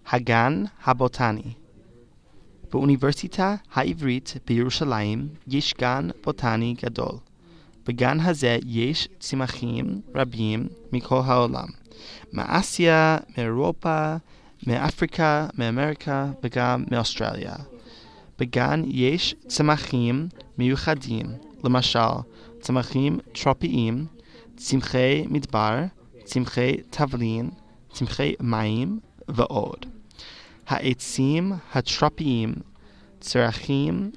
הגן הבוטני. באוניברסיטה העברית בירושלים יש גן בוטני גדול. בגן הזה יש צמחים רבים מכל העולם, מאסיה, מאירופה, מאפריקה, מאמריקה וגם מאוסטרליה. בגן יש צמחים מיוחדים, למשל צמחים טרופיים, צמחי מדבר, צמחי תבלין, צמחי מים ועוד. העצים הטרופיים צריכים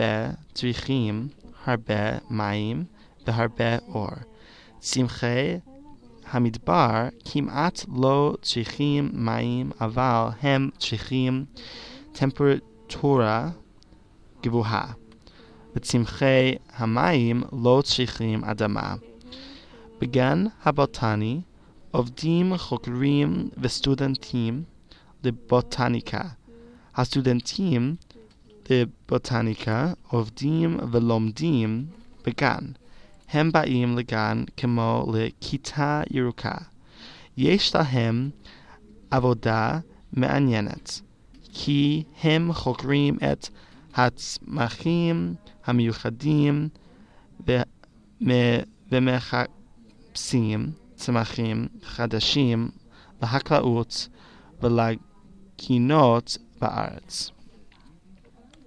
הרבה מים והרבה אור. צמחי המדבר כמעט לא צריכים מים, אבל הם צריכים טמפרטורה גבוהה. וצמחי המים לא צריכים אדמה. בגן הבוטני עובדים חוקרים וסטודנטים לבוטניקה. הסטודנטים לבוטניקה עובדים ולומדים בגן. הם באים לגן כמו לכיתה ירוקה. יש להם עבודה מעניינת, כי הם חוקרים את הצמחים המיוחדים ומחפשים צמחים חדשים לחקלאות ולגינות בארץ.